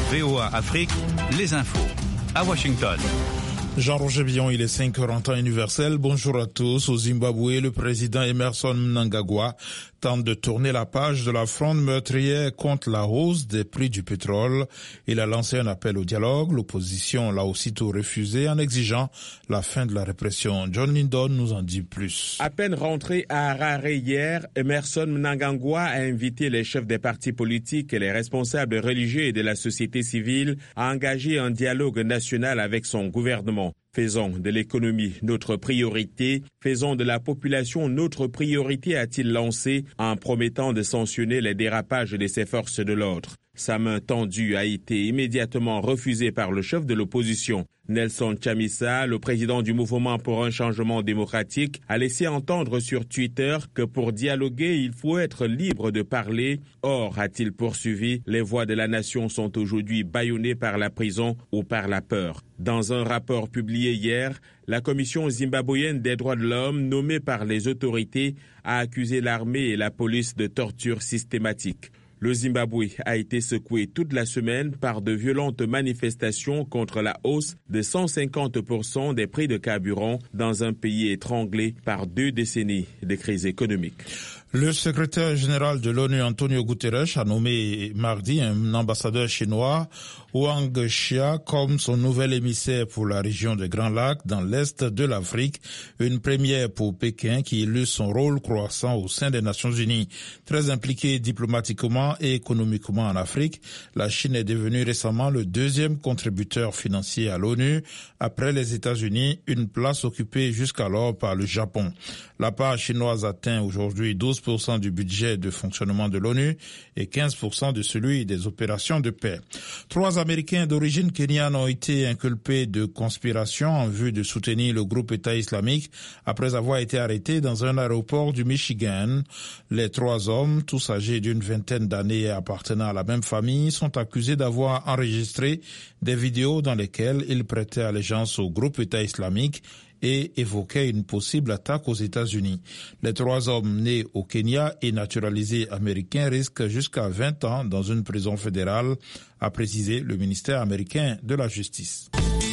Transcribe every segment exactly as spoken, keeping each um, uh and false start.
V O A Afrique, les infos. À Washington. Jean-Roger Billon, il est cinq heures en temps universel. Bonjour à tous. Au Zimbabwe, le président Emmerson Mnangagwa tente de tourner la page de la fronde meurtrière contre la hausse des prix du pétrole. Il a lancé un appel au dialogue. L'opposition l'a aussitôt refusé en exigeant la fin de la répression. John Lindon nous en dit plus. À peine rentré à Harare hier, Emmerson Mnangagwa a invité les chefs des partis politiques et les responsables religieux et de la société civile à engager un dialogue national avec son gouvernement. Faisons de l'économie notre priorité, faisons de la population notre priorité, a-t-il lancé en promettant de sanctionner les dérapages de ses forces de l'ordre. Sa main tendue a été immédiatement refusée par le chef de l'opposition. Nelson Chamisa, le président du mouvement pour un changement démocratique, a laissé entendre sur Twitter que pour dialoguer, il faut être libre de parler. Or, a-t-il poursuivi, les voix de la nation sont aujourd'hui bâillonnées par la prison ou par la peur. Dans un rapport publié hier, la Commission zimbabwéenne des droits de l'homme, nommée par les autorités, a accusé l'armée et la police de torture systématique. Le Zimbabwe a été secoué toute la semaine par de violentes manifestations contre la hausse de cent cinquante pour cent des prix de carburant dans un pays étranglé par deux décennies de crise économique. Le secrétaire général de l'ONU, Antonio Guterres, a nommé mardi un ambassadeur chinois, Wang Xia, comme son nouvel émissaire pour la région des Grands Lacs dans l'Est de l'Afrique, une première pour Pékin qui illustre son rôle croissant au sein des Nations Unies. Très impliquée diplomatiquement et économiquement en Afrique, la Chine est devenue récemment le deuxième contributeur financier à l'ONU, après les États-Unis, une place occupée jusqu'alors par le Japon. La part chinoise atteint aujourd'hui douze pour cent du budget de fonctionnement de l'ONU et quinze pour cent de celui des opérations de paix. Trois Américains d'origine kenyane ont été inculpés de conspiration en vue de soutenir le groupe État islamique après avoir été arrêtés dans un aéroport du Michigan. Les trois hommes, tous âgés d'une vingtaine d'années et appartenant à la même famille, sont accusés d'avoir enregistré des vidéos dans lesquelles ils prêtaient allégeance au groupe État islamique et évoquait une possible attaque aux États-Unis. Les trois hommes nés au Kenya et naturalisés américains risquent jusqu'à vingt ans dans une prison fédérale, a précisé le ministère américain de la Justice.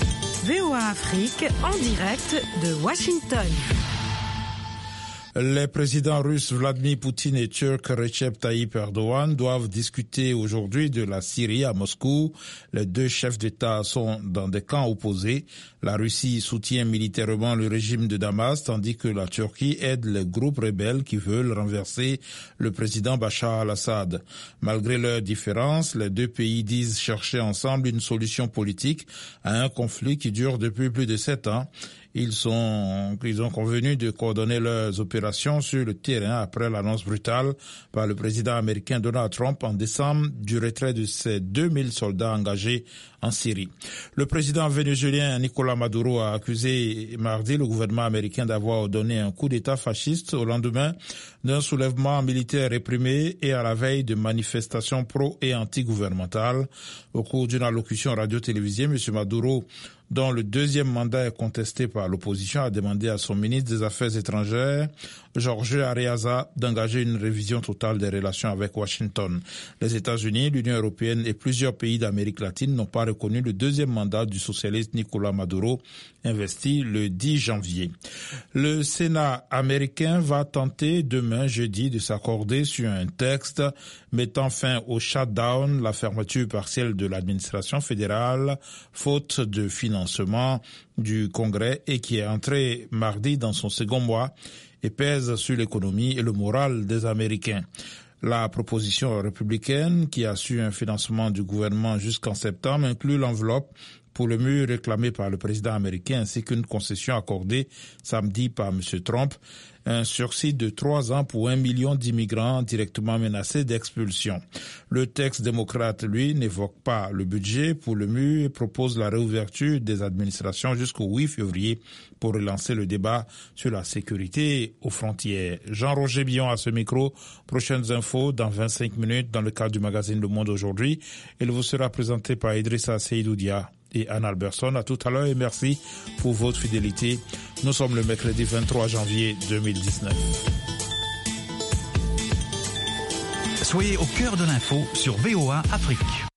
V O A Afrique en direct de Washington. Les présidents russes Vladimir Poutine et turc Recep Tayyip Erdogan doivent discuter aujourd'hui de la Syrie à Moscou. Les deux chefs d'État sont dans des camps opposés. La Russie soutient militairement le régime de Damas, tandis que la Turquie aide les groupes rebelles qui veulent renverser le président Bachar al-Assad. Malgré leurs différences, les deux pays disent chercher ensemble une solution politique à un conflit qui dure depuis plus de sept ans. Ils sont, ils ont convenu de coordonner leurs opérations sur le terrain après l'annonce brutale par le président américain Donald Trump en décembre du retrait de ses deux mille soldats engagés en Syrie. Le président vénézuélien Nicolás Maduro a accusé mardi le gouvernement américain d'avoir donné un coup d'État fasciste au lendemain d'un soulèvement militaire réprimé et à la veille de manifestations pro- et anti-gouvernementales. Au cours d'une allocution radio-télévisée, M. Maduro, dont le deuxième mandat est contesté par l'opposition, a demandé à son ministre des Affaires étrangères, Jorge Arreaza, d'engager une révision totale des relations avec Washington. Les États-Unis, l'Union européenne et plusieurs pays d'Amérique latine n'ont pas reconnu le deuxième mandat du socialiste Nicolás Maduro, investi le dix janvier. Le Sénat américain va tenter demain, jeudi, de s'accorder sur un texte mettant fin au shutdown, la fermeture partielle de l'administration fédérale, faute de financement du Congrès et qui est entré mardi dans son second mois et pèse sur l'économie et le moral des Américains. La proposition républicaine, qui a su un financement du gouvernement jusqu'en septembre, inclut l'enveloppe pour le mur réclamé par le président américain ainsi qu'une concession accordée samedi par M. Trump, un sursis de trois ans pour un million d'immigrants directement menacés d'expulsion. Le texte démocrate, lui, n'évoque pas le budget pour le mur et propose la réouverture des administrations jusqu'au huit février pour relancer le débat sur la sécurité aux frontières. Jean-Roger Billon à ce micro. Prochaines infos dans vingt-cinq minutes dans le cadre du magazine Le Monde aujourd'hui. Il vous sera présenté par Idrissa Seydoudia et Anne Alberson. À tout à l'heure et merci pour votre fidélité. Nous sommes le mercredi vingt-trois janvier deux mille dix-neuf. Soyez au cœur de l'info sur V O A Afrique.